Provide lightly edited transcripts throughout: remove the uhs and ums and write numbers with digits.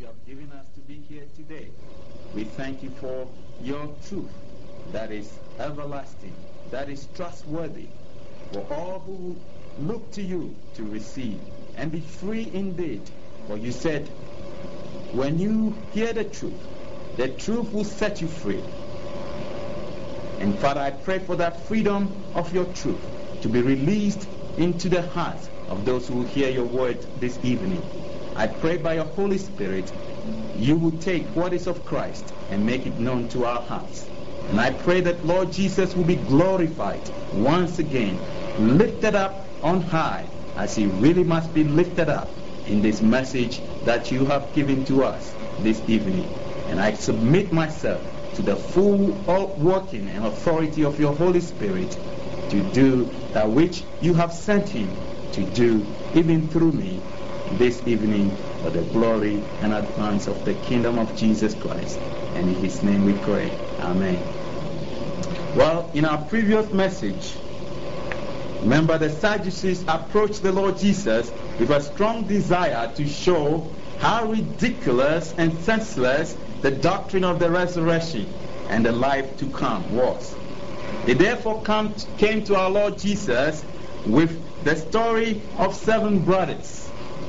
you have given us to be here today. We thank you for your truth that is everlasting, that is trustworthy, for all who look to you to receive and be free indeed. For you said, when you hear the truth will set you free. And Father, I pray for that freedom of your truth to be released into the hearts of those who hear your word this evening. I pray by your Holy Spirit, you will take what is of Christ and make it known to our hearts. And I pray that Lord Jesus will be glorified once again, lifted up on high, as he really must be lifted up in this message that you have given to us this evening. And I submit myself to the full working and authority of your Holy Spirit to do that which you have sent him to do, even through me, this evening, for the glory and advance of the kingdom of Jesus Christ. And in his name we pray. Amen. Well, in our previous message, remember the Sadducees approached the Lord Jesus with a strong desire to show how ridiculous and senseless the doctrine of the resurrection and the life to come was. They therefore came to our Lord Jesus with the story of 7 brothers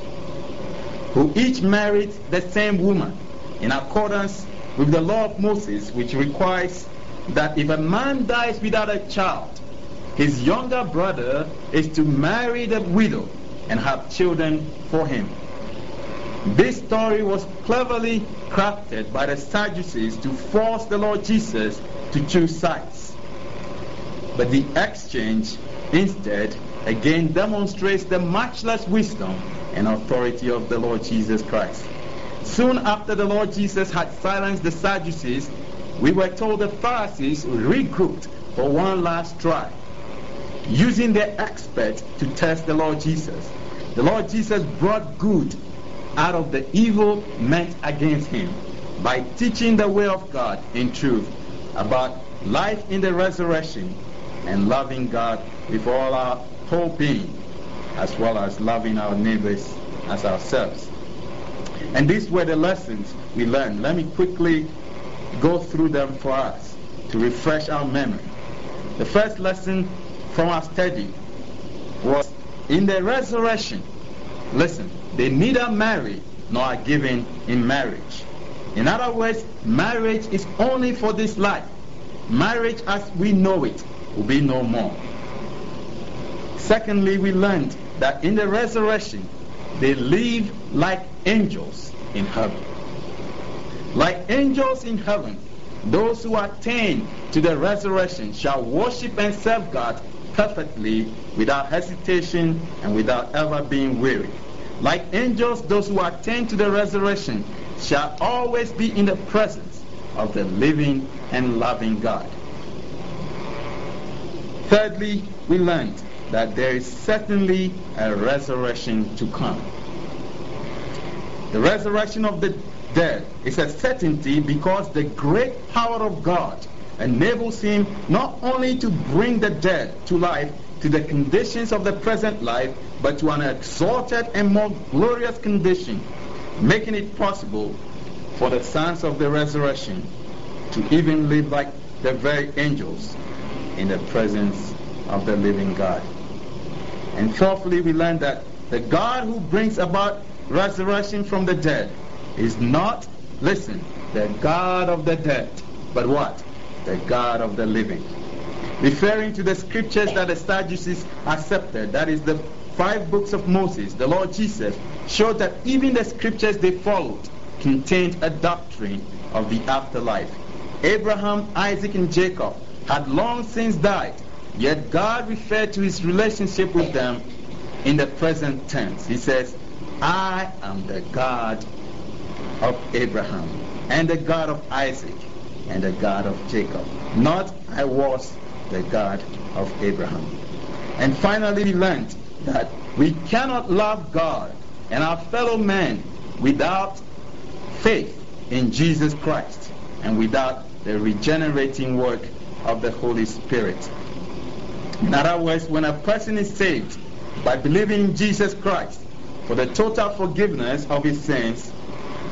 who each married the same woman in accordance with the law of Moses, which requires that if a man dies without a child, his younger brother is to marry the widow and have children for him. This story was cleverly crafted by the Sadducees to force the Lord Jesus to choose sides. But the exchange instead again demonstrates the matchless wisdom and authority of the Lord Jesus Christ. Soon after the Lord Jesus had silenced the Sadducees, we were told the Pharisees regrouped for one last try, using their expert to test the Lord Jesus. The Lord Jesus brought good out of the evil meant against him by teaching the way of God in truth about life in the resurrection and loving God with all our whole being, as well as loving our neighbors as ourselves. And these were the lessons we learned. Let me quickly go through them for us to refresh our memory. The first lesson from our study was in the resurrection. Listen, they neither marry nor are given in marriage. In other words, marriage is only for this life. Marriage as we know it will be no more. Secondly, we learned that in the resurrection, they live like angels in heaven. Like angels in heaven, those who attain to the resurrection shall worship and serve God perfectly, without hesitation and without ever being weary. Like angels, those who attain to the resurrection shall always be in the presence of the living and loving God. Thirdly, we learned that there is certainly a resurrection to come. The resurrection of the dead is a certainty because the great power of God enables him not only to bring the dead to life, to the conditions of the present life, but to an exalted and more glorious condition, making it possible for the sons of the resurrection to even live like the very angels in the presence of the living God. And fourthly, we learned that the God who brings about resurrection from the dead is not, listen, the God of the dead, but what? The God of the living. Referring to the scriptures that the Sadducees accepted, that is the 5 books of Moses, the Lord Jesus showed that even the scriptures they followed contained a doctrine of the afterlife. Abraham, Isaac, and Jacob had long since died, yet God referred to his relationship with them in the present tense. He says, I am the God of Abraham, and the God of Isaac, and the God of Jacob. Not I was the God of Abraham. And finally we learned that we cannot love God and our fellow men without faith in Jesus Christ and without the regenerating work of the Holy Spirit. In other words, when a person is saved by believing in Jesus Christ for the total forgiveness of his sins,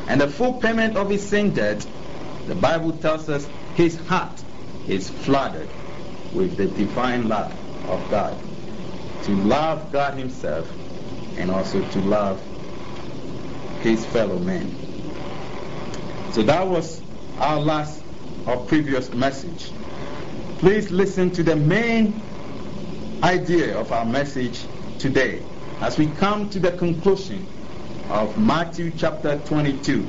and the full payment of his sin debt, the Bible tells us his heart is flooded with the divine love of God. To love God himself and also to love his fellow men. So that was our last or previous message. Please listen to the main idea of our message today as we come to the conclusion of Matthew chapter 22.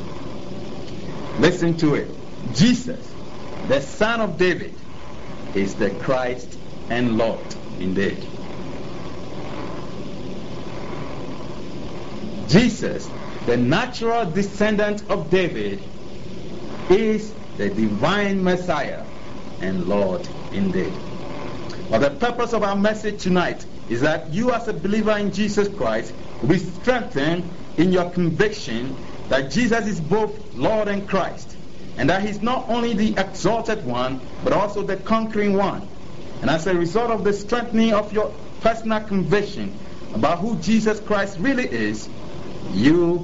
Listen to it. Jesus, the Son of David, is the Christ and Lord indeed. Jesus, the natural descendant of David, is the divine Messiah and Lord indeed. But the purpose of our message tonight is that you as a believer in Jesus Christ will be strengthened in your conviction that Jesus is both Lord and Christ, and that he's not only the exalted one but also the conquering one. And as a result of the strengthening of your personal conviction about who Jesus Christ really is, you'll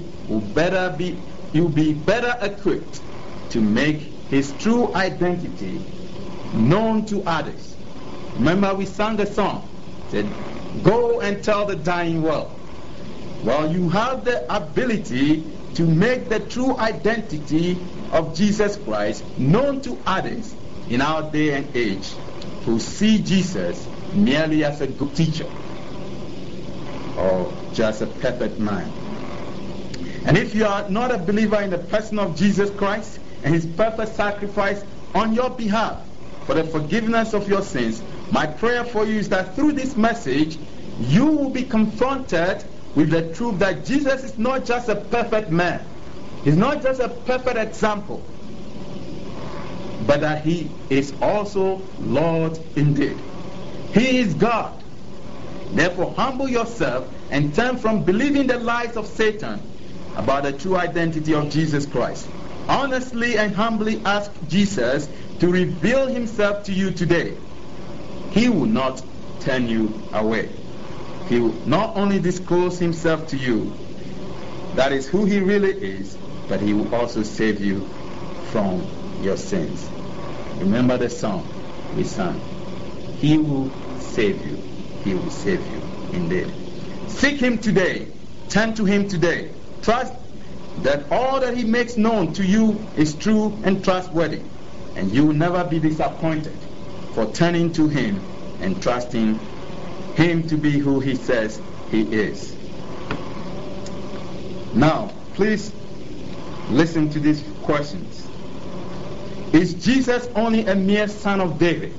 be better equipped to make his true identity known to others. Remember, we sang the song, said, "Go and tell the dying world." Well, you have the ability to make the true identity of Jesus Christ known to others in our day and age who see Jesus merely as a good teacher or just a perfect man. And if you are not a believer in the person of Jesus Christ and his perfect sacrifice on your behalf for the forgiveness of your sins, my prayer for you is that through this message you will be confronted with the truth that Jesus is not just a perfect man, he's not just a perfect example, but that he is also Lord indeed. He is God. Therefore, humble yourself and turn from believing the lies of Satan about the true identity of Jesus Christ. Honestly and humbly ask Jesus to reveal himself to you today. He will not turn you away. He will not only disclose himself to you, that is who he really is, but he will also save you from your sins. Remember the song we sang. He will save you. He will save you indeed. Seek him today. Turn to him today. Trust that all that he makes known to you is true and trustworthy, and you will never be disappointed for turning to him and trusting him to be who he says he is. Now, please listen to these questions. Is Jesus only a mere son of David?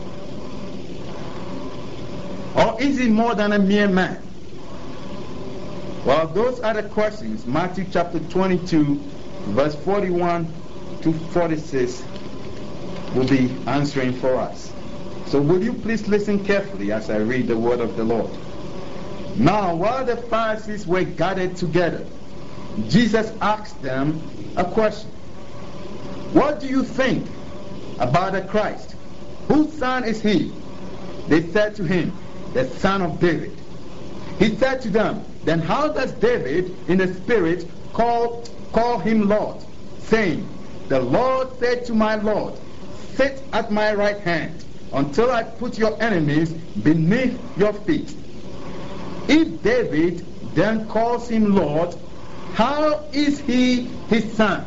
Or is he more than a mere man? Well, those are the questions Matthew chapter 22, verse 41 to 46 will be answering for us. So will you please listen carefully as I read the word of the Lord. Now, while the Pharisees were gathered together, Jesus asked them a question. What do you think about the Christ? Whose son is he? They said to him, the son of David. He said to them, then how does David in the spirit call him Lord, saying, the Lord said to my Lord, sit at my right hand until I put your enemies beneath your feet. If David then calls him Lord, how is he his son?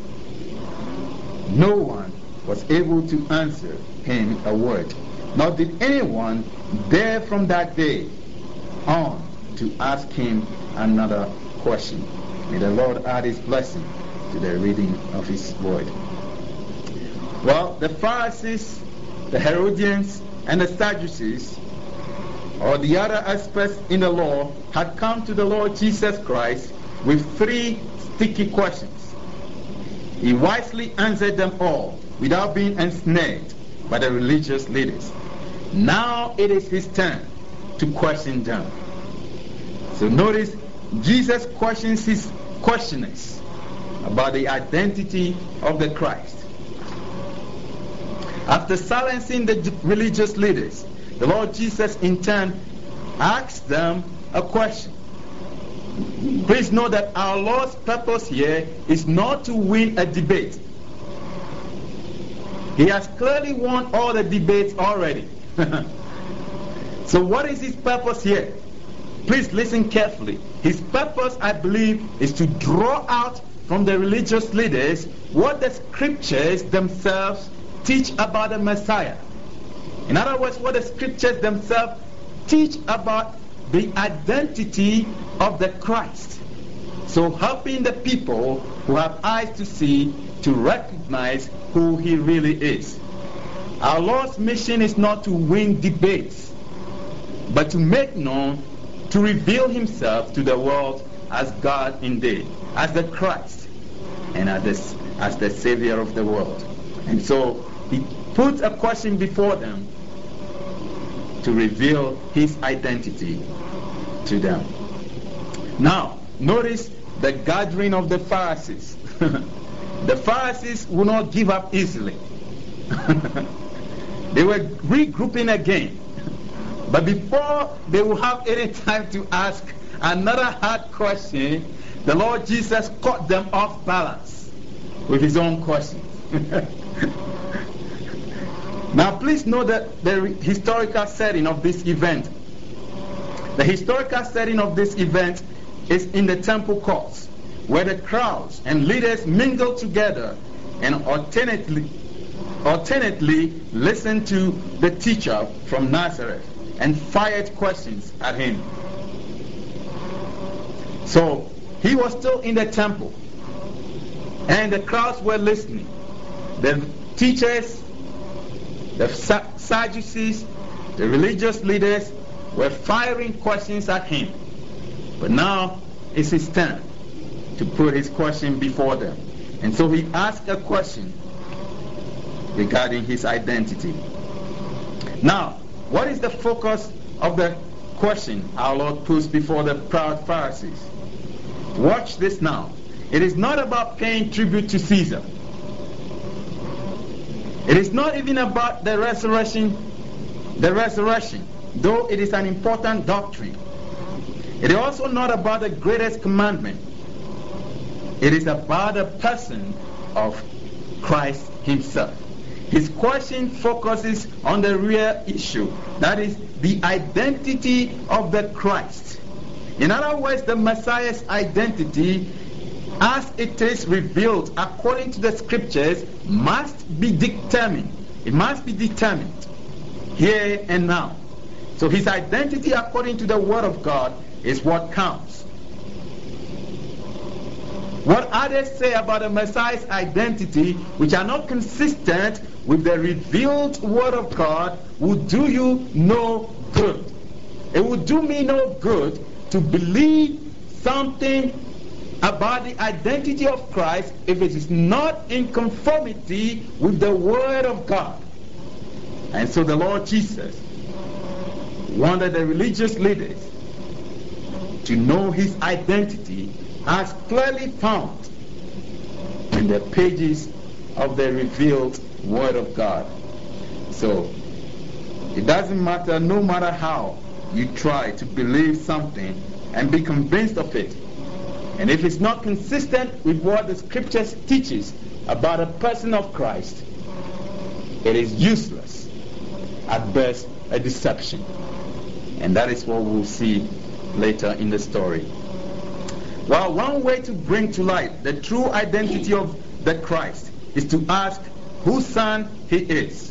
No one was able to answer him a word, nor did anyone dare from that day on to ask him another question. May the Lord add his blessing to the reading of his word. Well, the Pharisees, the Herodians, and the Sadducees, or the other experts in the law, had come to the Lord Jesus Christ with three sticky questions. He wisely answered them all without being ensnared by the religious leaders. Now it is his turn to question them. So notice, Jesus questions his questioners about the identity of the Christ. After silencing the religious leaders, the Lord Jesus in turn asks them a question. Please know that our Lord's purpose here is not to win a debate. He has clearly won all the debates already. So what is his purpose here? Please listen carefully. His purpose, I believe, is to draw out from the religious leaders what the scriptures themselves teach about the Messiah. In other words, what the scriptures themselves teach about the identity of the Christ. So helping the people who have eyes to see to recognize who he really is. Our Lord's mission is not to win debates, but to make known, to reveal himself to the world as God indeed, as the Christ, and as the Savior of the world. And so he puts a question before them to reveal his identity to them. Now, notice the gathering of the Pharisees. The Pharisees will not give up easily. They were regrouping again. But before they will have any time to ask another hard question, the Lord Jesus caught them off balance with his own question. Now please know that the historical setting of this event. The historical setting of this event is in the temple courts, where the crowds and leaders mingled together and alternately listened to the teacher from Nazareth and fired questions at him. So he was still in the temple and the crowds were listening. The teachers, the Sadducees, the religious leaders were firing questions at him. But now it's his turn to put his question before them. And so he asked a question regarding his identity. Now, what is the focus of the question our Lord puts before the proud Pharisees? Watch this now. It is not about paying tribute to Caesar. It is not even about the resurrection, though it is an important doctrine. It is also not about the greatest commandment. It is about the person of Christ himself. His question focuses on the real issue, that is, the identity of the Christ. In other words, the Messiah's identity, as it is revealed according to the scriptures, must be determined. It must be determined here and now. So his identity according to the Word of God is what counts. What others say about the Messiah's identity, which are not consistent with the revealed Word of God, will do you no good. It will do me no good to believe something about the identity of Christ if it is not in conformity with the Word of God. And so the Lord Jesus wanted the religious leaders to know his identity as clearly found in the pages of the revealed Word of God. So it doesn't matter, no matter how you try to believe something and be convinced of it, and if it's not consistent with what the scriptures teaches about the person of Christ, it is useless, at best a deception. And that is what we'll see later in the story. Well, one way to bring to light the true identity of the Christ is to ask whose son he is.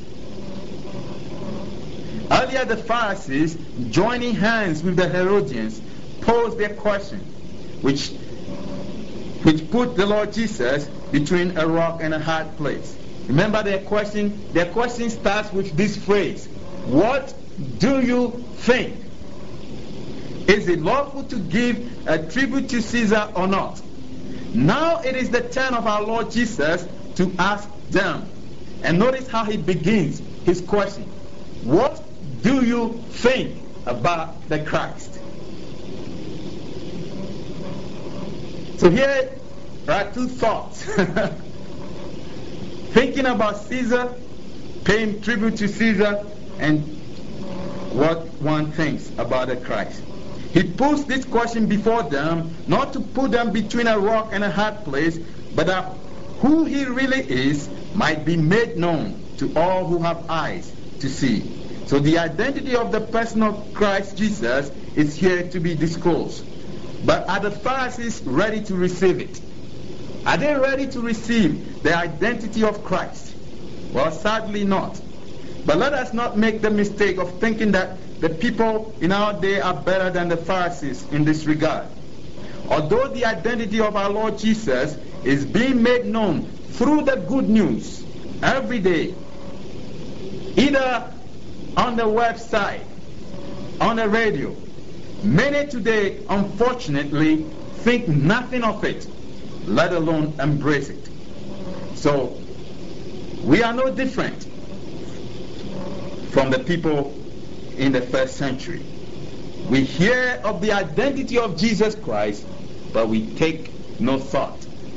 Earlier, the Pharisees, joining hands with the Herodians, posed their question, which put the Lord Jesus between a rock and a hard place. Remember their question? Their question starts with this phrase: what do you think? Is it lawful to give a tribute to Caesar or not? Now it is the turn of our Lord Jesus to ask them. And notice how he begins his question. What do you think about the Christ? So here are two thoughts. Thinking about Caesar, paying tribute to Caesar, and what one thinks about the Christ. He puts this question before them, not to put them between a rock and a hard place, but that who he really is might be made known to all who have eyes to see. So the identity of the person of Christ Jesus is here to be disclosed. But are the Pharisees ready to receive it? Are they ready to receive the identity of Christ? Well, sadly not. But let us not make the mistake of thinking that the people in our day are better than the Pharisees in this regard. Although the identity of our Lord Jesus is being made known through the good news every day, either on the website, on the radio, many today, unfortunately, think nothing of it, let alone embrace it. So, we are no different from the people in the first century. We hear of the identity of Jesus Christ, but we take no thought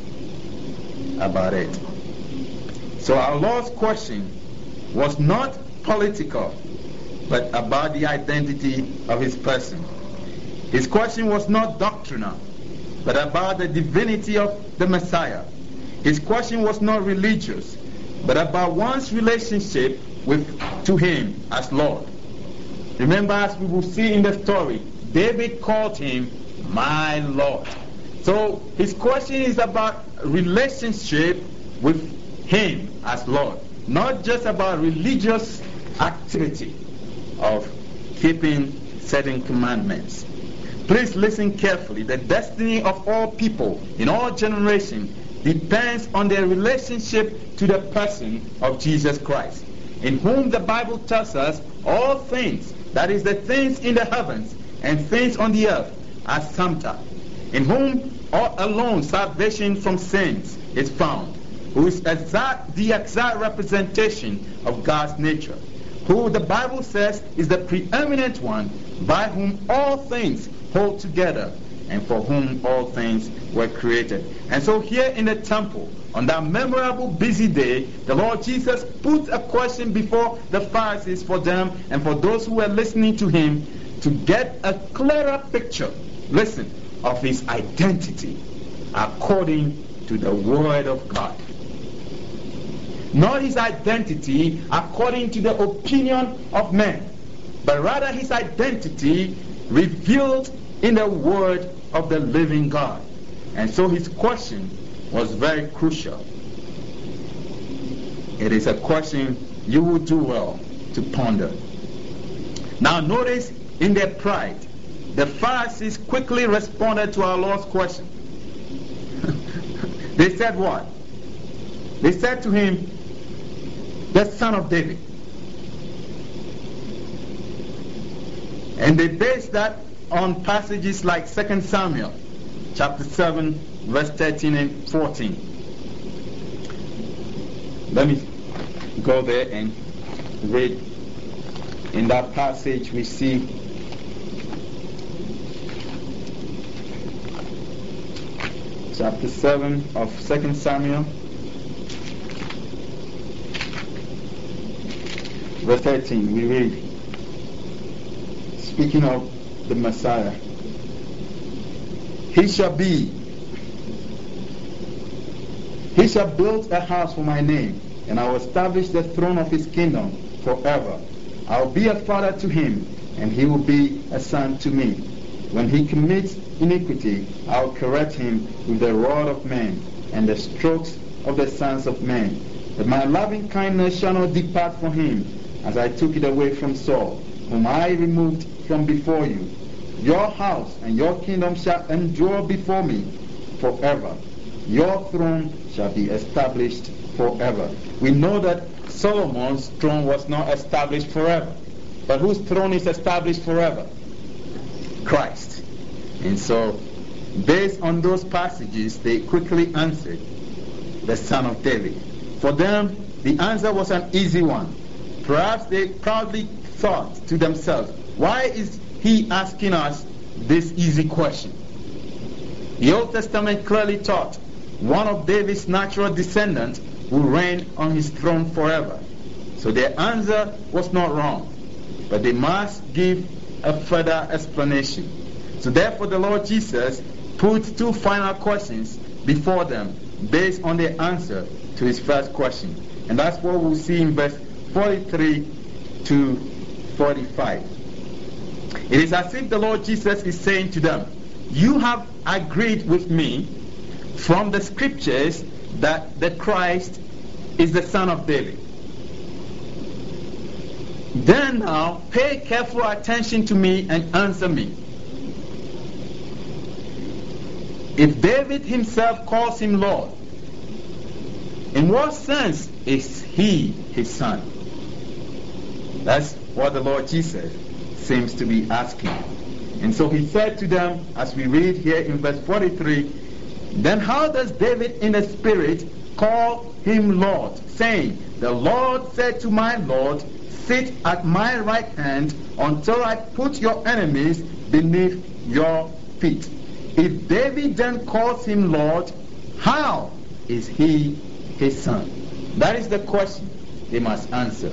about it. So our Lord's question was not political, but about the identity of his person. His question was not doctrinal, but about the divinity of the Messiah. His question was not religious, but about one's relationship to him as Lord. Remember, as we will see in the story, David called him my Lord. So his question is about relationship with him as Lord, not just about religious activity of keeping certain commandments. Please listen carefully. The destiny of all people in all generations depends on their relationship to the person of Jesus Christ, in whom the Bible tells us all things, that is, the things in the heavens and things on the earth, are summed, in whom all alone salvation from sins is found, who is the exact representation of God's nature, who the Bible says is the preeminent one, by whom all things hold together, and for whom all things were created. And so here in the temple, on that memorable busy day, the Lord Jesus put a question before the Pharisees for them and for those who were listening to him to get a clearer picture, listen, of his identity according to the Word of God. Not his identity according to the opinion of men, but rather his identity revealed in the Word of the living God. And so his question was very crucial. It is a question you would do well to ponder. Now notice, in their pride, the Pharisees quickly responded to our Lord's question. They said what? They said to him, the Son of David. And they based that on passages like 2 Samuel chapter 7 verse 13 and 14. Let me go there and read. In that passage we see chapter 7 of 2 Samuel verse 13. We read, speaking of the Messiah, he shall build a house for my name, and I will establish the throne of his kingdom forever. I will be a father to him, and he will be a son to me. When he commits iniquity, I will correct him with the rod of men and the strokes of the sons of men. But my loving kindness shall not depart from him, as I took it away from Saul, whom I removed from before you. Your house and your kingdom shall endure before me forever. Your throne shall be established forever. We know that Solomon's throne was not established forever. But whose throne is established forever? Christ. And so, based on those passages, they quickly answered, the Son of David. For them, the answer was an easy one. Perhaps they proudly thought to themselves, why is he asking us this easy question? The Old Testament clearly taught one of David's natural descendants will reign on his throne forever. So their answer was not wrong, but they must give a further explanation. So therefore the Lord Jesus put two final questions before them based on their answer to his first question. And that's what we'll see in verse 43 to 45. It is as if the Lord Jesus is saying to them, you have agreed with me from the scriptures that the Christ is the son of David. Then now pay careful attention to me and answer me. If David himself calls him Lord, in what sense is he his son? That's what the Lord Jesus seems to be asking. And so he said to them, as we read here in verse 43, then how does David in the spirit call him Lord, saying, the Lord said to my Lord, sit at my right hand until I put your enemies beneath your feet. If David then calls him Lord, how is he his son? That is the question they must answer.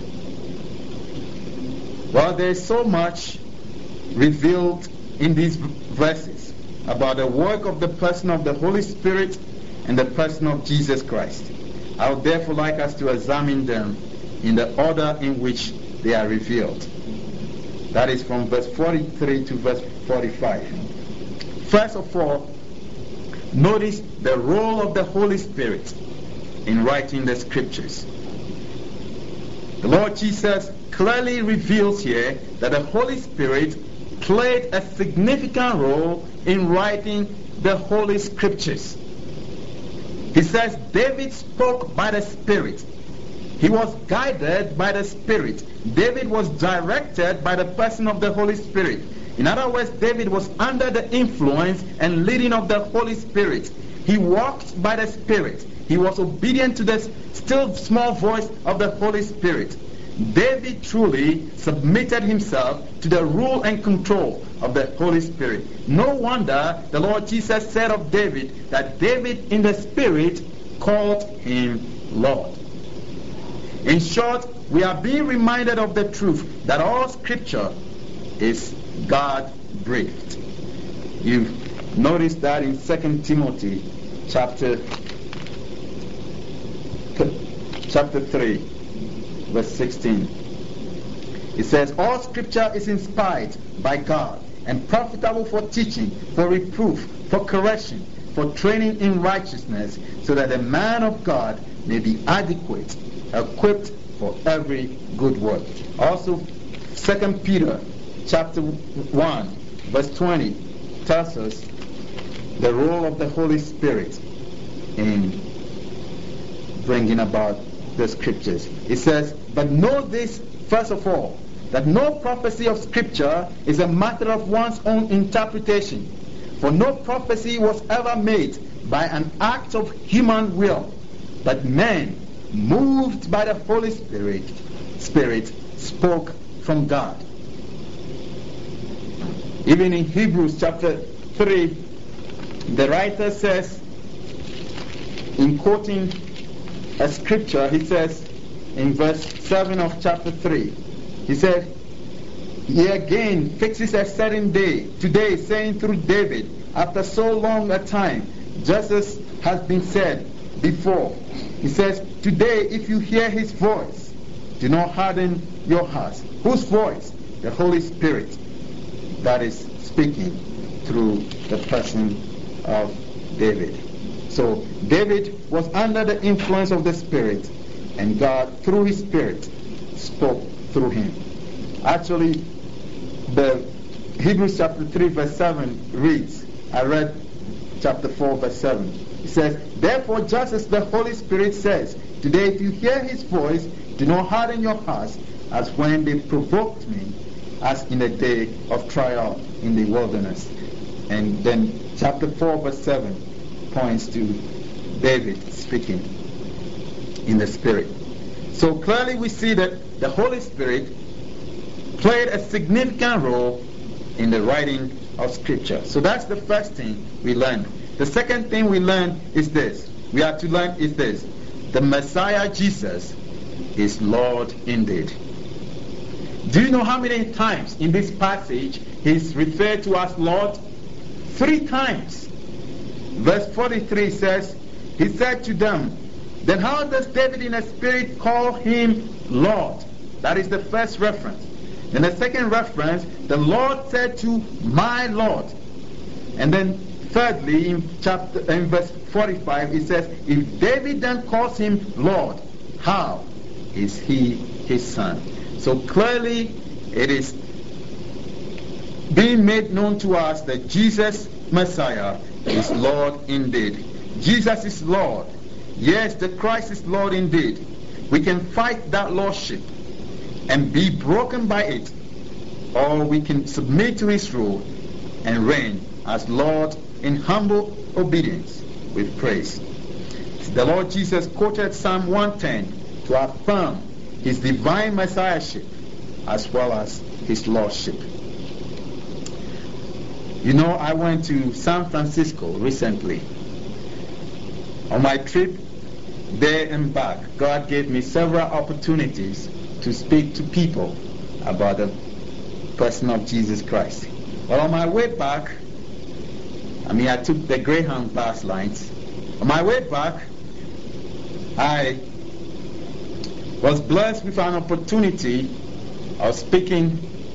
Well, there is so much revealed in these verses about the work of the person of the Holy Spirit and the person of Jesus Christ. I would therefore like us to examine them in the order in which they are revealed. That is from verse 43 to verse 45. First of all, notice the role of the Holy Spirit in writing the scriptures. The Lord Jesus clearly reveals here that the Holy Spirit played a significant role in writing the Holy Scriptures. He says David spoke by the Spirit. He was guided by the Spirit. David was directed by the person of the Holy Spirit. In other words, David was under the influence and leading of the Holy Spirit. He walked by the Spirit. He was obedient to the still small voice of the Holy Spirit. David truly submitted himself to the rule and control of the Holy Spirit. No wonder the Lord Jesus said of David that David in the Spirit called him Lord. In short, we are being reminded of the truth that all Scripture is God-breathed. You've noticed that in 2 Timothy chapter 3. Verse 16. It says, all Scripture is inspired by God and profitable for teaching, for reproof, for correction, for training in righteousness, so that the man of God may be adequate, equipped for every good work. Also, 2 Peter chapter 1, verse 20 tells us the role of the Holy Spirit in bringing about the Scriptures. It says, but know this first of all, that no prophecy of Scripture is a matter of one's own interpretation. For no prophecy was ever made by an act of human will, but men, moved by the Holy Spirit spoke from God. Even in Hebrews chapter 3, the writer says, in quoting a scripture, he says in verse 7 of chapter 3, he said, he again fixes a certain day, today, saying through David, after so long a time, just as has been said before. He says, today, if you hear his voice, do not harden your hearts. Whose voice? The Holy Spirit that is speaking through the person of David. So David was under the influence of the Spirit, and God, through his Spirit, spoke through him. Actually, the Hebrews chapter 3 verse 7 reads, I read chapter 4 verse 7. It says, therefore, just as the Holy Spirit says, today if you hear his voice, do not harden your hearts, as when they provoked me, as in the day of trial in the wilderness. And then chapter 4 verse 7 points to David speaking in the Spirit. So clearly we see that the Holy Spirit played a significant role in the writing of Scripture. So that's the first thing we learned. The second thing we learn is this. We are to learn is this. The Messiah Jesus is Lord indeed. Do you know how many times in this passage he's referred to as Lord? 3 times. Verse 43 says, he said to them, then how does David in the spirit call him Lord? That is the first reference. In the second reference, the Lord said to my Lord. And then thirdly, in verse 45, it says, if David then calls him Lord, how is he his son? So clearly it is being made known to us that Jesus Messiah is Lord indeed. Jesus is Lord. Yes, the Christ is Lord indeed. We can fight that lordship and be broken by it, or we can submit to his rule and reign as Lord in humble obedience with praise. The Lord Jesus quoted Psalm 110 to affirm his divine messiahship as well as his lordship. You know, I went to San Francisco recently. On my trip there and back, God gave me several opportunities to speak to people about the person of Jesus Christ. But on my way back, I took the Greyhound bus lines. On my way back, I was blessed with an opportunity of speaking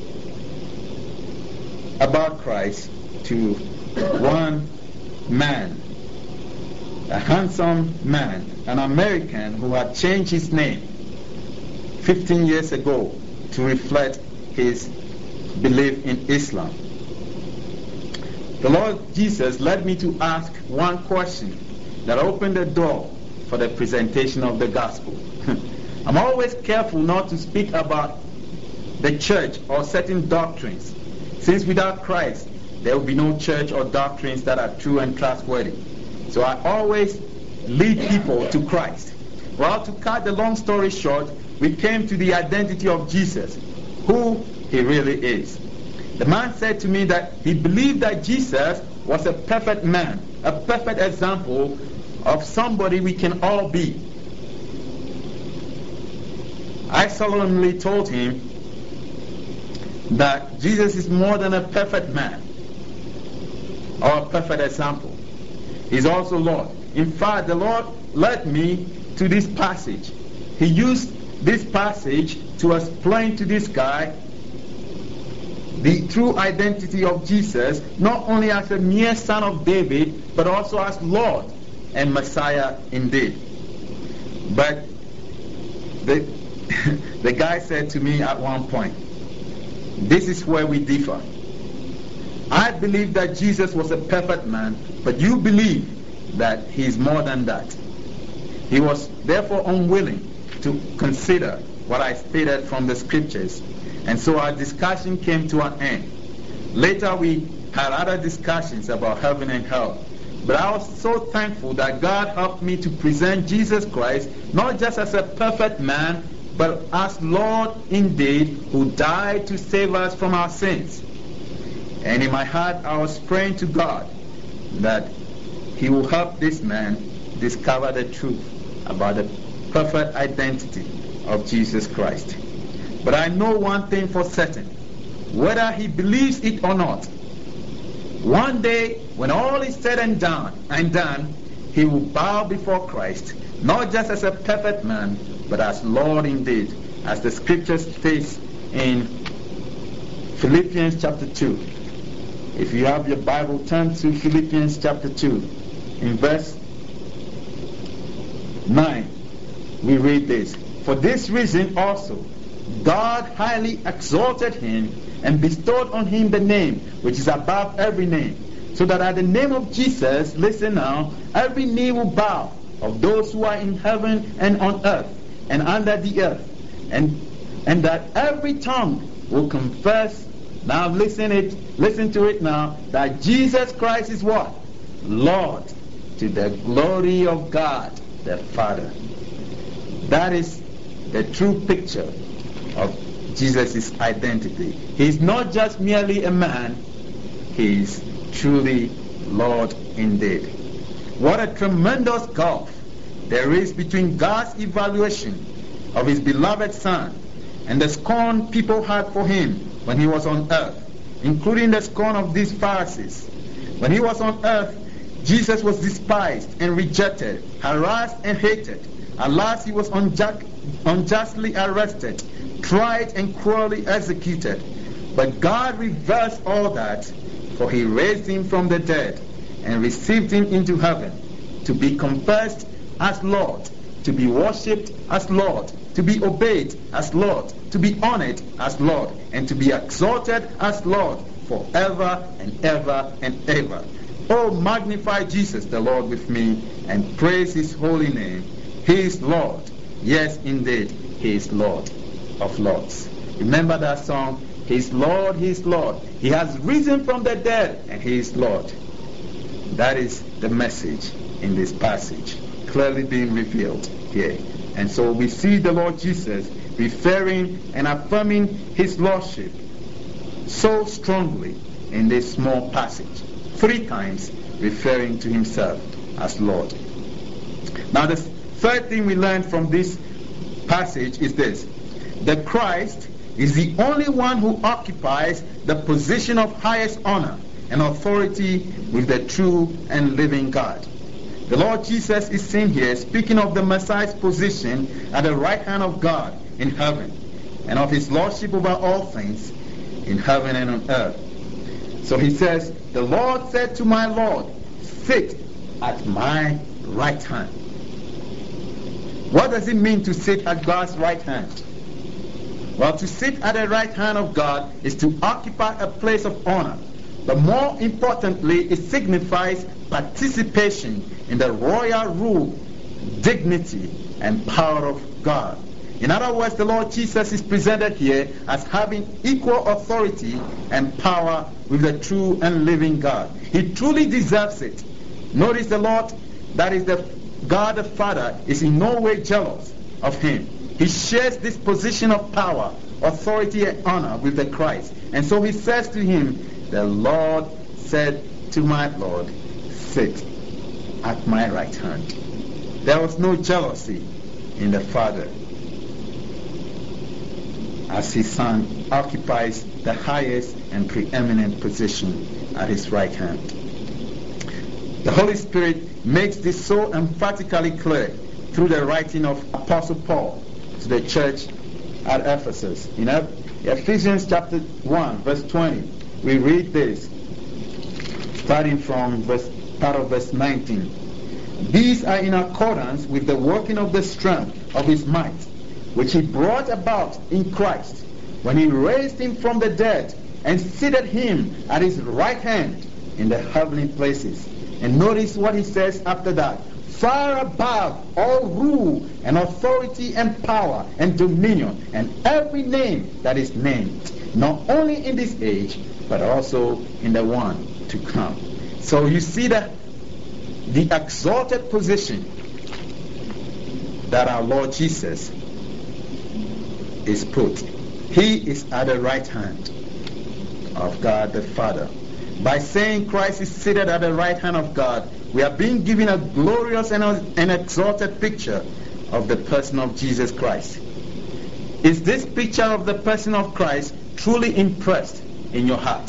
about Christ to one man, a handsome man, an American who had changed his name 15 years ago to reflect his belief in Islam. The Lord Jesus led me to ask one question that opened the door for the presentation of the gospel. I'm always careful not to speak about the church or certain doctrines, since without Christ there will be no church or doctrines that are true and trustworthy. So I always lead people to Christ. Well, to cut the long story short, we came to the identity of Jesus, who he really is. The man said to me that he believed that Jesus was a perfect man, a perfect example of somebody we can all be. I solemnly told him that Jesus is more than a perfect man or a perfect example. He's also Lord. In fact, the Lord led me to this passage. He used this passage to explain to this guy the true identity of Jesus, not only as a mere son of David, but also as Lord and Messiah indeed. But the guy said to me at one point, this is where we differ. I believe that Jesus was a perfect man, but you believe that he is more than that. He was therefore unwilling to consider what I stated from the scriptures, and so our discussion came to an end. Later we had other discussions about heaven and hell, but I was so thankful that God helped me to present Jesus Christ not just as a perfect man, but as Lord indeed, who died to save us from our sins. And in my heart I was praying to God that he will help this man discover the truth about the perfect identity of Jesus Christ. But I know one thing for certain, whether he believes it or not, one day when all is said and done, he will bow before Christ, not just as a perfect man, but as Lord indeed, as the scripture states in Philippians chapter 2. If you have your Bible, turn to Philippians chapter 2. In verse 9, we read this. For this reason also, God highly exalted him and bestowed on him the name which is above every name, so that at the name of Jesus, listen now, every knee will bow, of those who are in heaven and on earth and under the earth, and that every tongue will confess, now listen to it now, that Jesus Christ is what? Lord, to the glory of God the Father. That is the true picture of Jesus' identity. He's not just merely a man, he's truly Lord indeed. What a tremendous gulf there is between God's evaluation of his beloved Son and the scorn people had for him when he was on earth, including the scorn of these Pharisees. When he was on earth, Jesus was despised and rejected, harassed and hated. At last he was unjustly arrested, tried and cruelly executed. But God reversed all that, for he raised him from the dead and received him into heaven, to be confessed as Lord, to be worshipped as Lord, to be obeyed as Lord, to be honored as Lord, and to be exalted as Lord forever and ever and ever. Oh, magnify Jesus the Lord with me and praise his holy name. He is Lord. Yes, indeed, he is Lord of lords. Remember that song? He is Lord, he is Lord. He has risen from the dead and he is Lord. That is the message in this passage, clearly being revealed here. And so we see the Lord Jesus referring and affirming his lordship so strongly in this small passage, 3 times referring to himself as Lord. Now the third thing we learn from this passage is this: the Christ is the only one who occupies the position of highest honor and authority with the true and living God. The Lord Jesus is seen here speaking of the Messiah's position at the right hand of God in heaven, and of his lordship over all things in heaven and on earth. So he says, the Lord said to my Lord, sit at my right hand. What does it mean to sit at God's right hand? Well, to sit at the right hand of God is to occupy a place of honor. But more importantly, it signifies participation in the royal rule, dignity, and power of God. In other words, the Lord Jesus is presented here as having equal authority and power with the true and living God. He truly deserves it. Notice the Lord, that is the God the Father, is in no way jealous of him. He shares this position of power, authority, and honor with the Christ. And so he says to him, the Lord said to my Lord, sit at my right hand. There was no jealousy in the Father as his Son occupies the highest and preeminent position at his right hand. The Holy Spirit makes this so emphatically clear through the writing of Apostle Paul to the church at Ephesus. In Ephesians chapter 1, verse 20, we read this, starting from part of verse 19. These are in accordance with the working of the strength of his might, which he brought about in Christ, when he raised him from the dead and seated him at his right hand in the heavenly places. And notice what he says after that. Far above all rule and authority and power and dominion and every name that is named, not only in this age, but also in the one to come. So you see that the exalted position that our Lord Jesus is put. He is at the right hand of God the Father. By saying Christ is seated at the right hand of God, we are being given a glorious and exalted picture of the person of Jesus Christ. Is this picture of the person of Christ truly impressed in your heart?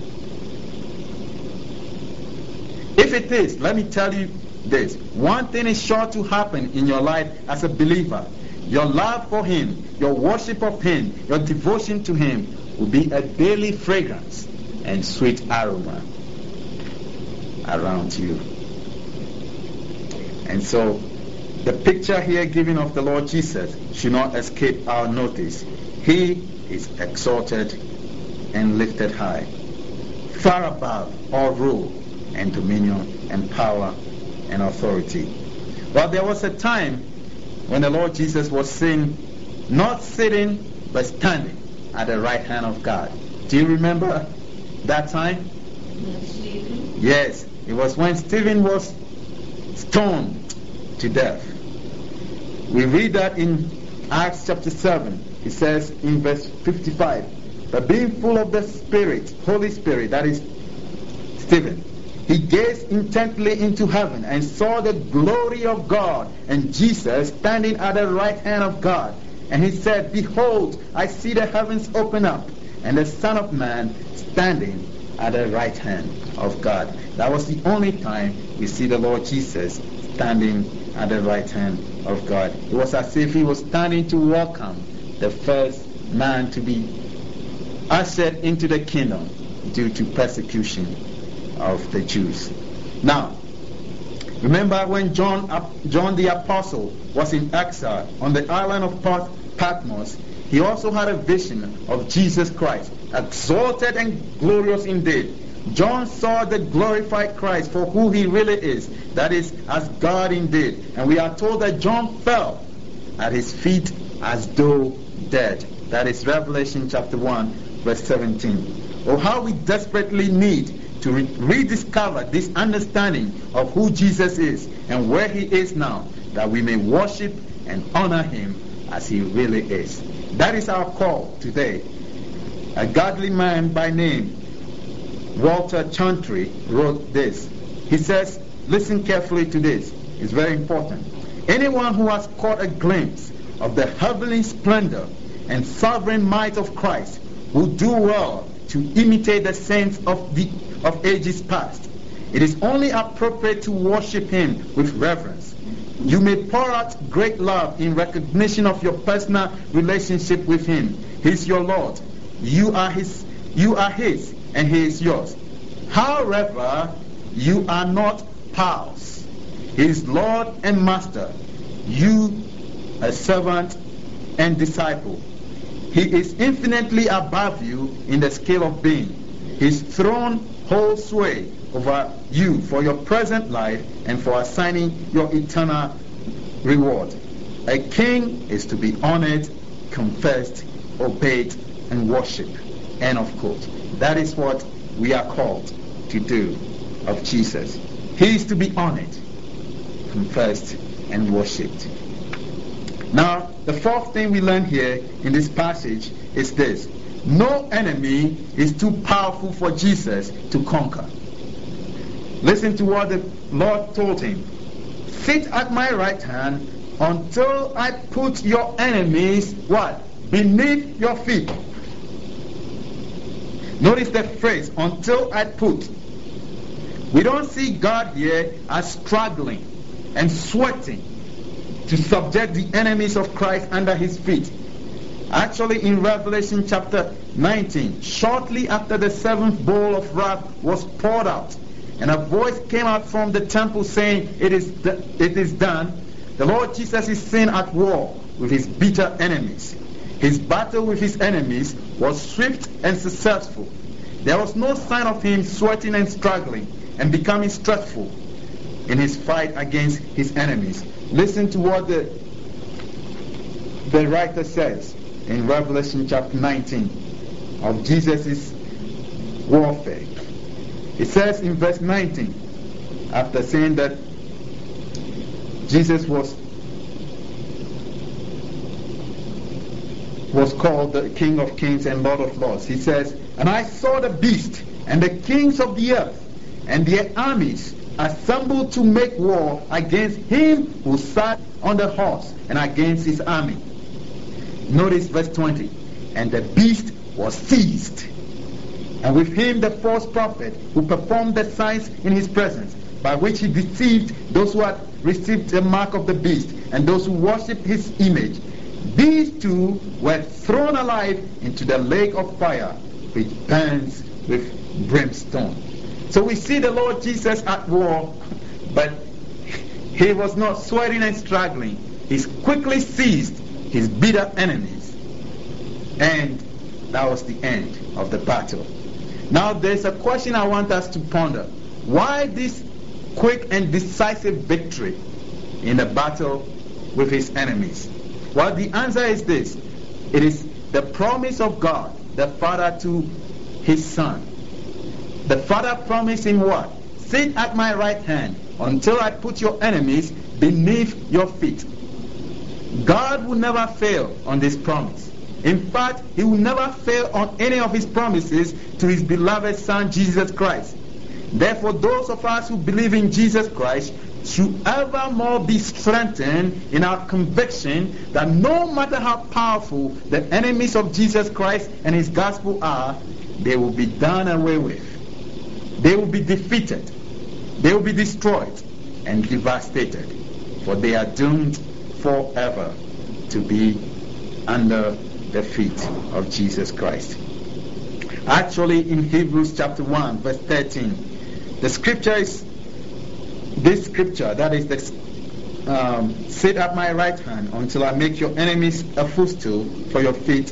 If it is, let me tell you this. One thing is sure to happen in your life as a believer. Your love for him, your worship of him, your devotion to him will be a daily fragrance and sweet aroma around you. And so the picture here given of the Lord Jesus should not escape our notice. He is exalted and lifted high, far above all rule and dominion and power and authority. Well, there was a time when the Lord Jesus was seen not sitting but standing at the right hand of God. Do you remember that time? Yes, it was when Stephen was stoned to death. We read that in Acts chapter 7. It says in verse 55, but being full of the Spirit, Holy Spirit, that is Stephen, he gazed intently into heaven and saw the glory of God and Jesus standing at the right hand of God. And he said, behold, I see the heavens open up and the Son of Man standing at the right hand of God. That was the only time we see the Lord Jesus standing at the right hand of God. It was as if he was standing to welcome the first man to be ushered into the kingdom due to persecution of the Jews. Now, remember when John the Apostle was in exile on the island of Patmos, he also had a vision of Jesus Christ, exalted and glorious indeed. John saw the glorified Christ for who he really is, that is, as God indeed. And we are told that John fell at his feet as though dead. That is Revelation chapter 1, verse 17. Oh, how we desperately need to rediscover this understanding of who Jesus is and where he is now, that we may worship and honor him as he really is. That is our call today. A godly man by name, Walter Chantry, wrote this. He says, listen carefully to this. It's very important. Anyone who has caught a glimpse of the heavenly splendor and sovereign might of Christ will do well to imitate the saints of ages past. It is only appropriate to worship him with reverence. You may pour out great love in recognition of your personal relationship with him. He is your Lord. You are his, and he is yours. However, you are not pals. He is Lord and Master. You, a servant and disciple. He is infinitely above you in the scale of being. His throne holds sway over you for your present life and for assigning your eternal reward. A king is to be honored, confessed, obeyed, and worshipped. End of quote. That is what we are called to do of Jesus. He is to be honored, confessed, and worshipped. Now, the fourth thing we learn here in this passage is this. No enemy is too powerful for Jesus to conquer. Listen to what the Lord told him. Sit at my right hand until I put your enemies, what? Beneath your feet. Notice the phrase, until I put. We don't see God here as struggling and sweating to subject the enemies of Christ under his feet. Actually, in Revelation chapter 19, shortly after the seventh bowl of wrath was poured out, and a voice came out from the temple saying, it is done, the Lord Jesus is seen at war with his bitter enemies. His battle with his enemies was swift and successful. There was no sign of him sweating and struggling and becoming stressful in his fight against his enemies. Listen to what the writer says in Revelation chapter 19 of Jesus' warfare. It says in verse 19, after saying that Jesus was called the King of Kings and Lord of Lords, he says, and I saw the beast and the kings of the earth and their armies assembled to make war against him who sat on the horse and against his army. Notice verse 20. And the beast was seized, and with him the false prophet who performed the signs in his presence, by which he deceived those who had received the mark of the beast and those who worshipped his image. These two were thrown alive into the lake of fire, which burns with brimstone. So we see the Lord Jesus at war, but he was not sweating and struggling. He quickly seized his bitter enemies, and that was the end of the battle. Now there's a question I want us to ponder. Why this quick and decisive victory in the battle with his enemies? Well, the answer is this. It is the promise of God, the Father, to his Son. The Father promised him what? Sit at my right hand until I put your enemies beneath your feet. God will never fail on this promise. In fact, he will never fail on any of his promises to his beloved Son, Jesus Christ. Therefore, those of us who believe in Jesus Christ should evermore be strengthened in our conviction that no matter how powerful the enemies of Jesus Christ and his gospel are, they will be done away with They will be defeated. They will be destroyed and devastated, for they are doomed forever to be under the feet of Jesus Christ. Actually, in Hebrews chapter 1, verse 13, the scripture is this scripture, that is the sit at my right hand until I make your enemies a footstool for your feet,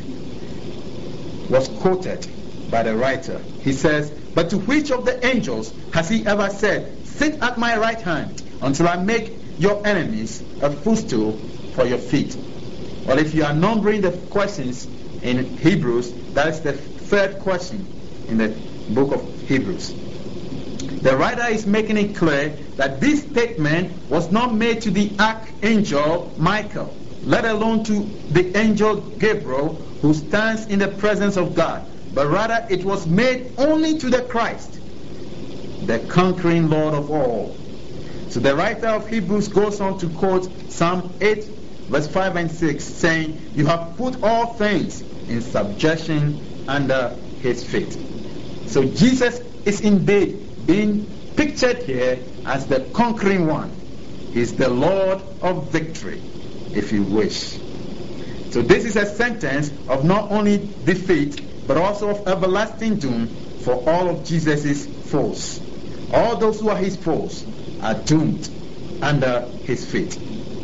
was quoted by the writer. He says, but to which of the angels has he ever said, sit at my right hand until I make your enemies a footstool for your feet? Well, if you are numbering the questions in Hebrews, that is the third question in the book of Hebrews. The writer is making it clear that this statement was not made to the archangel Michael, let alone to the angel Gabriel, who stands in the presence of God, but rather it was made only to the Christ, the conquering Lord of all. So the writer of Hebrews goes on to quote Psalm 8, verse 5 and 6, saying, you have put all things in subjection under his feet. So Jesus is indeed being pictured here as the conquering one. He's the Lord of victory, if you wish. So this is a sentence of not only defeat, but also of everlasting doom for all of Jesus' foes. All those who are his foes are doomed under his feet.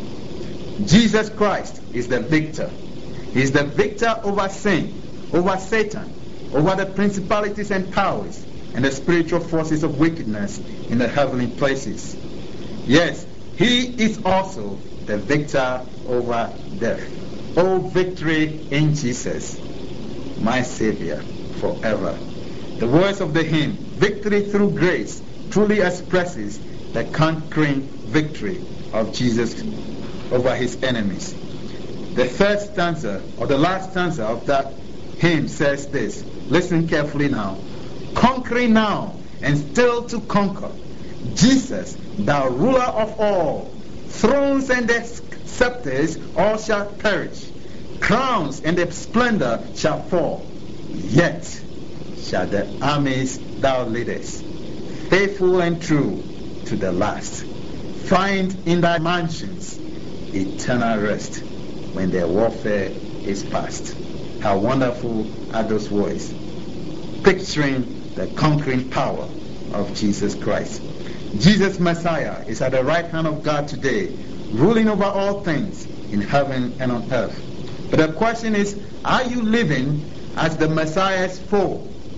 Jesus Christ is the victor. He is the victor over sin, over Satan, over the principalities and powers, and the spiritual forces of wickedness in the heavenly places. Yes, he is also the victor over death. Oh, victory in Jesus, my Savior, forever. The words of the hymn, Victory Through Grace, truly expresses the conquering victory of Jesus over his enemies. The third stanza, or the last stanza of that hymn says this. Listen carefully now. Conquering now and still to conquer, Jesus, thou ruler of all, thrones and the scepters all shall perish, crowns and the splendor shall fall, yet shall the armies thou leadest, faithful and true to the last, find in thy mansions eternal rest when their warfare is past. How wonderful are those words, picturing the conquering power of Jesus Christ. Jesus Messiah is at the right hand of God today, ruling over all things in heaven and on earth. But the question is, are you living as the Messiah's foe,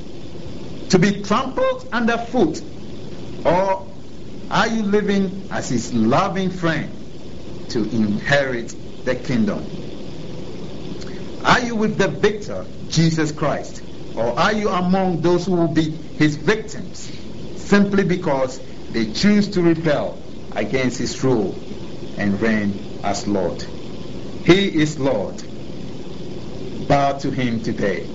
to be trampled underfoot, or are you living as his loving friend to inherit the kingdom? Are you with the victor, Jesus Christ? Or are you among those who will be his victims simply because they choose to rebel against his rule and reign as Lord? He is Lord. Bow to him today,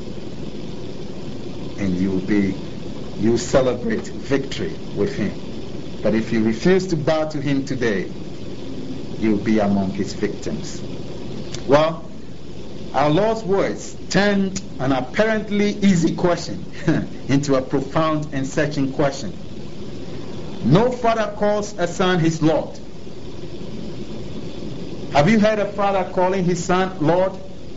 and you celebrate victory with him. But if you refuse to bow to him today, you'll be among his victims. Well, our Lord's words turned an apparently easy question into a profound and searching question. No father calls a son his Lord. Have you heard a father calling his son Lord?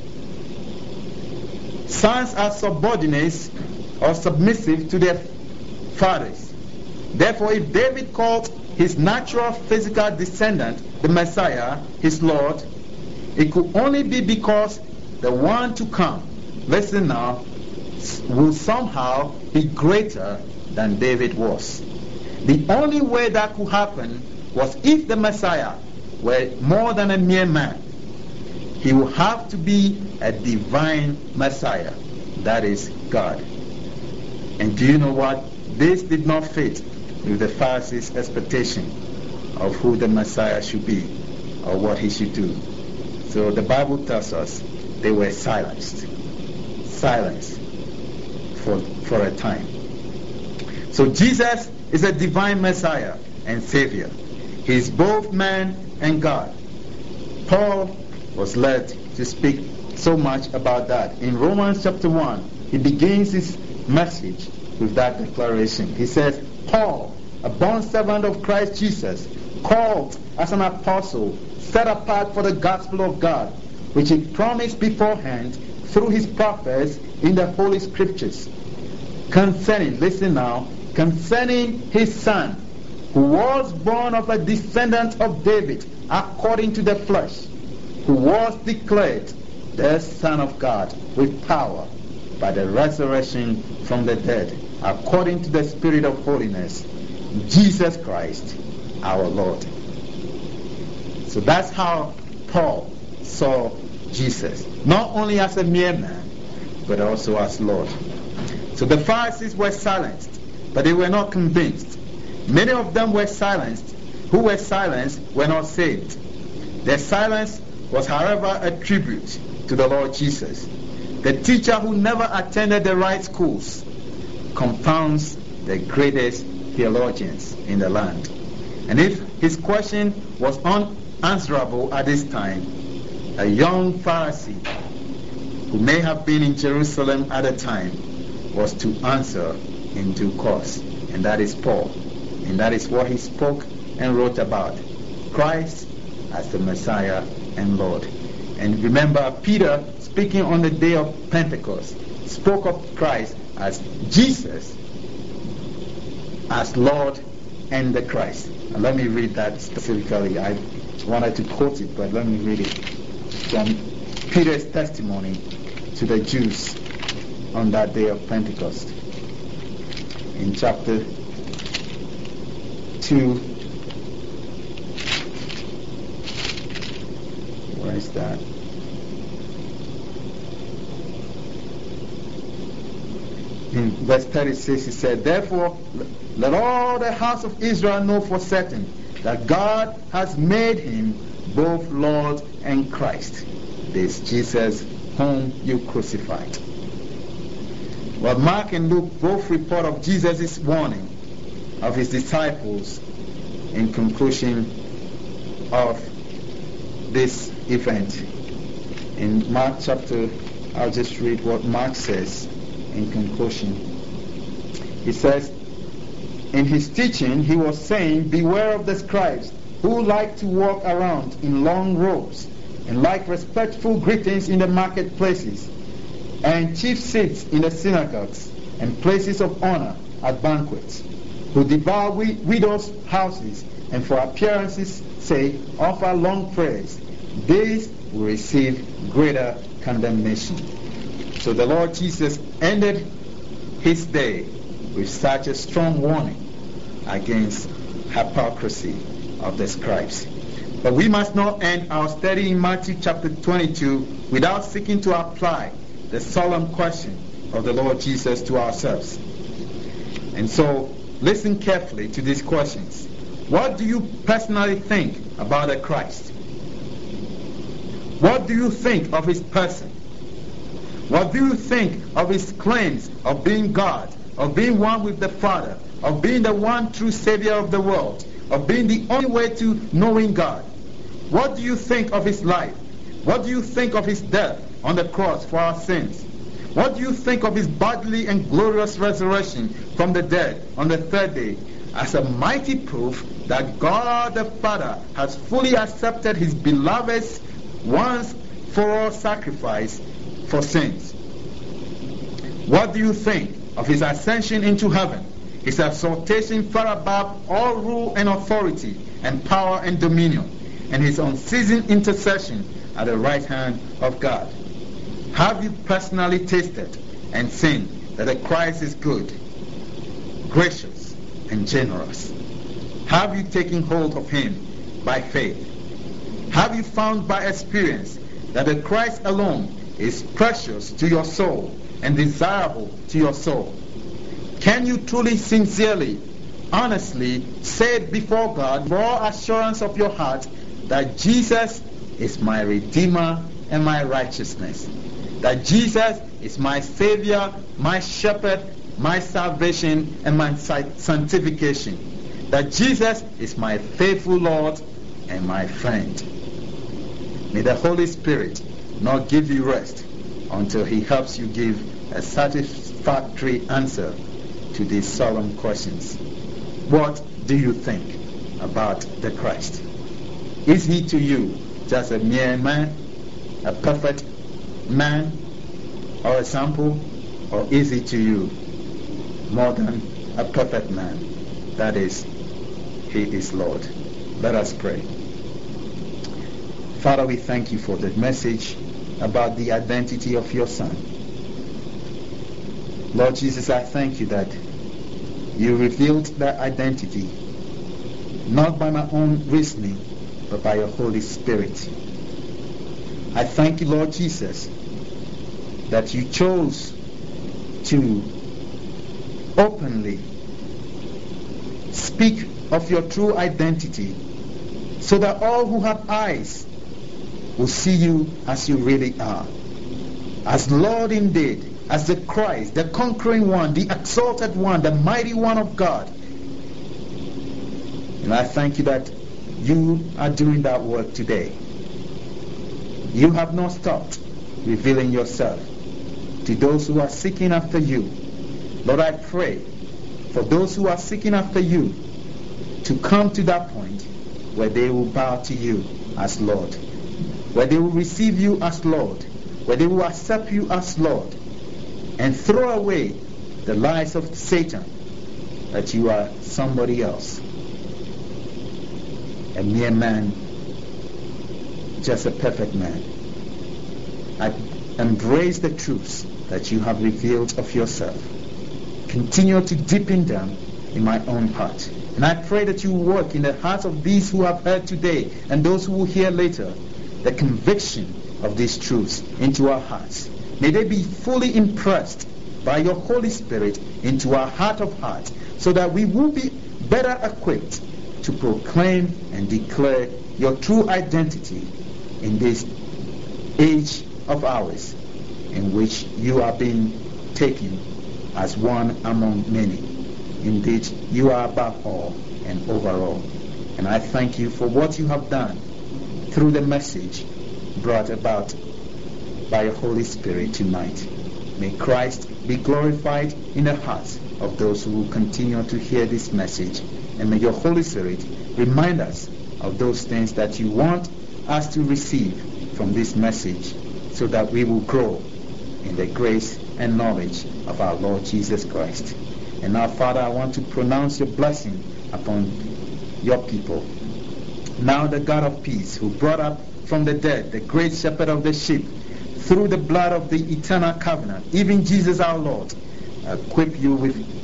Sons are subordinates or submissive to their fathers. Therefore, if David called his natural physical descendant, the Messiah, his Lord, it could only be because the one to come, listen now, will somehow be greater than David was. The only way that could happen was if the Messiah were more than a mere man. He will have to be a divine Messiah, that is God. And do you know what? This did not fit with the Pharisees' expectation of who the Messiah should be or what he should do. So the Bible tells us they were silenced for a time. So Jesus is a divine Messiah and Savior. He is both man and God. Paul was led to speak so much about that. In Romans chapter 1, he begins his message with that declaration. He says, Paul, a bondservant of Christ Jesus, called as an apostle, set apart for the gospel of God, which he promised beforehand through his prophets in the Holy Scriptures, concerning his Son, who was born of a descendant of David according to the flesh, who was declared the Son of God with power by the resurrection from the dead, according to the Spirit of holiness, Jesus Christ our Lord. So that's how Paul saw Jesus, not only as a mere man, but also as Lord. So the Pharisees were silenced, but they were not convinced. Many of them were silenced. Who were silenced were not saved. Their silence was, however, a tribute to the Lord Jesus. The teacher who never attended the right schools compounds the greatest theologians in the land. And if his question was unanswerable at this time, a young Pharisee who may have been in Jerusalem at the time was to answer in due course. And that is Paul. And that is what he spoke and wrote about. Christ as the Messiah and Lord. And remember, Peter, speaking on the day of Pentecost, spoke of Christ as Jesus, as Lord and the Christ. And let me read that specifically. I wanted to quote it, but let me read it from Peter's testimony to the Jews on that day of Pentecost. In chapter 2, where is that? In verse 36 he said, Therefore let all the house of Israel know for certain that God has made him both Lord and Christ, this Jesus whom you crucified. Well, Mark and Luke both report of Jesus' warning of his disciples in conclusion of this event. In Mark chapter, I'll just read what Mark says in conclusion. He says, in his teaching he was saying, beware of the scribes who like to walk around in long robes and like respectful greetings in the marketplaces and chief seats in the synagogues and places of honor at banquets, who devour widows' houses and for appearance's sake offer long prayers. These will receive greater condemnation. So the Lord Jesus ended his day with such a strong warning against hypocrisy of the scribes. But we must not end our study in Matthew chapter 22 without seeking to apply the solemn question of the Lord Jesus to ourselves. And so listen carefully to these questions. What do you personally think about the Christ? What do you think of his person? What do you think of his claims of being God, of being one with the Father, of being the one true Savior of the world, of being the only way to knowing God? What do you think of his life? What do you think of his death on the cross for our sins? What do you think of his bodily and glorious resurrection from the dead on the third day as a mighty proof that God the Father has fully accepted his beloved's once for all sacrifice for sins? What do you think of his ascension into heaven, his exaltation far above all rule and authority and power and dominion, and his unceasing intercession at the right hand of God? Have you personally tasted and seen that the Christ is good, gracious, and generous? Have you taken hold of him by faith? Have you found by experience that the Christ alone is precious to your soul and desirable to your soul? Can you truly, sincerely, honestly say it before God with all assurance of your heart that Jesus is my Redeemer and my righteousness? That Jesus is my Savior, my Shepherd, my salvation, and my sanctification? That Jesus is my faithful Lord and my friend? May the Holy Spirit not give you rest until he helps you give a satisfactory answer to these solemn questions. What do you think about the Christ? Is he to you just a mere man, a perfect man, or a sample, or is he to you more than a perfect man? That is, he is Lord. Let us pray. Father, we thank you for the message about the identity of your Son. Lord Jesus, I thank you that you revealed that identity not by my own reasoning, but by your Holy Spirit. I thank you, Lord Jesus, that you chose to openly speak of your true identity so that all who have eyes will see you as you really are. As Lord indeed, as the Christ, the conquering one, the exalted one, the mighty one of God. And I thank you that you are doing that work today. You have not stopped revealing yourself to those who are seeking after you. Lord, I pray for those who are seeking after you to come to that point where they will bow to you as Lord, where they will receive you as Lord, where they will accept you as Lord, and throw away the lies of Satan that you are somebody else, a mere man, just a perfect man. I embrace the truths that you have revealed of yourself. Continue to deepen them in my own heart. And I pray that you work in the hearts of these who have heard today and those who will hear later, the conviction of these truths into our hearts. May they be fully impressed by your Holy Spirit into our heart of hearts, so that we will be better equipped to proclaim and declare your true identity in this age of ours, in which you are being taken as one among many. Indeed, you are above all and over all. And I thank you for what you have done through the message brought about by your Holy Spirit tonight. May Christ be glorified in the hearts of those who will continue to hear this message. And may your Holy Spirit remind us of those things that you want us to receive from this message, so that we will grow in the grace and knowledge of our Lord Jesus Christ. And now, Father, I want to pronounce your blessing upon your people. Now the God of peace, who brought up from the dead the great shepherd of the sheep, through the blood of the eternal covenant, even Jesus our Lord, equip you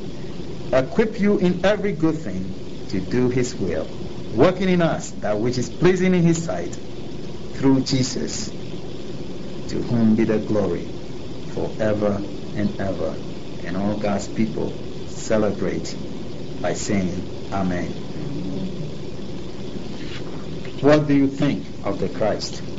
in every good thing to do his will, working in us that which is pleasing in his sight, through Jesus, to whom be the glory forever and ever. And all God's people celebrate by saying Amen. What do you think of the Christ?